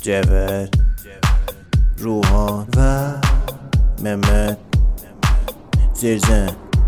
جبر، روحان و ممت زیرزن.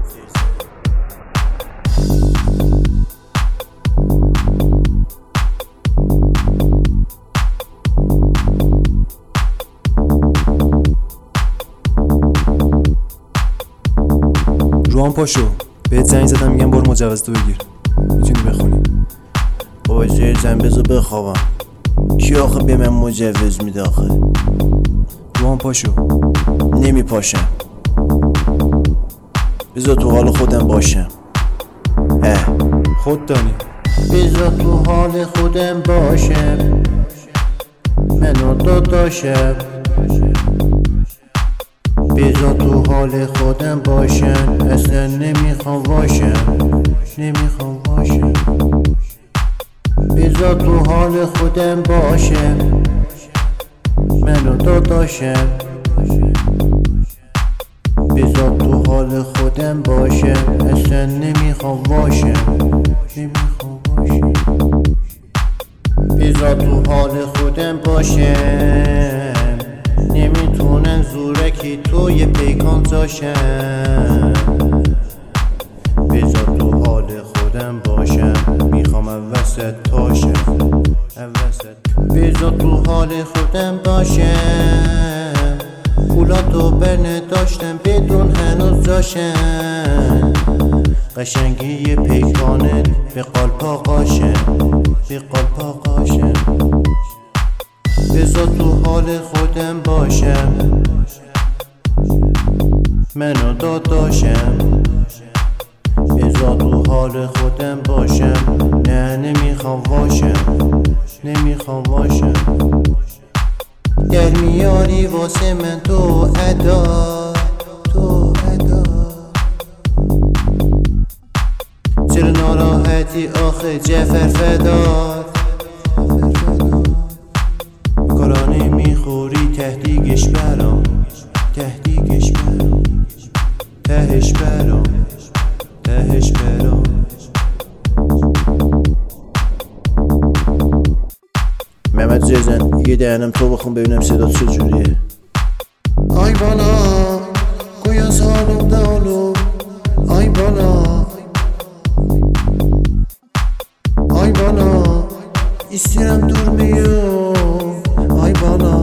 روحان پاشو، بهت زنگ زدم میگم برو مجوز تو بگیر، میتونی بخونی. بابا زیرزن بذار بخوابم، کی آخه به من مجوز میده آخه؟ روحان پاشو. نمی پاشم، بذار تو حال خودم باشم. خود دانی. بذار تو حال خودم باشم، منو داداشم. بذار تو حال خودم باشم، اصلا نمیخوام باشم، نمیخوام باشم. بذار تو حال خودم باشم، منو داداشم. بذار تو حال خودم باشم، اصلا نمیخوام باشم، نمیخوام باشم. بذار تو حال خودم باشم، نمیتونن زورکی توی پیکان زاشم. بذار تو حال خودم باشم، میخوام وسط تاشم، بذار تو حال خودم باشم. پولاتو برنه داشتم بدون هنوز جاشم. قشنگی پیکانت به قالپا قاشم، به قالپا قاشم. بذار تو حال خودم باشم، منو داداشم. بذار تو حال خودم باشم، نه نمیخوام باشم، نمیخوام باشم. در میاری واسه من تو ادا، تو ادا. چرا ناراحتی آخه جعفر فدار؟ کارانه میخوری تهدیگش برام، تهدیگش برام، تهش برام، تهش برام. محمد زیرزن یه دهنم تو بخون ببینم صدا چجوریه. آی بالا گویا سالو دالو، آی بالا، آی بالا istəyirəm durmayım. Ay bana,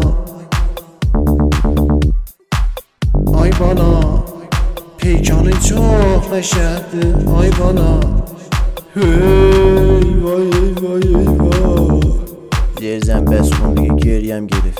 ay bana peykanı çox qəşəngdir. Ay bana, hey vay vay vay. زیرزن بس کن دیگه، گریم گرفت.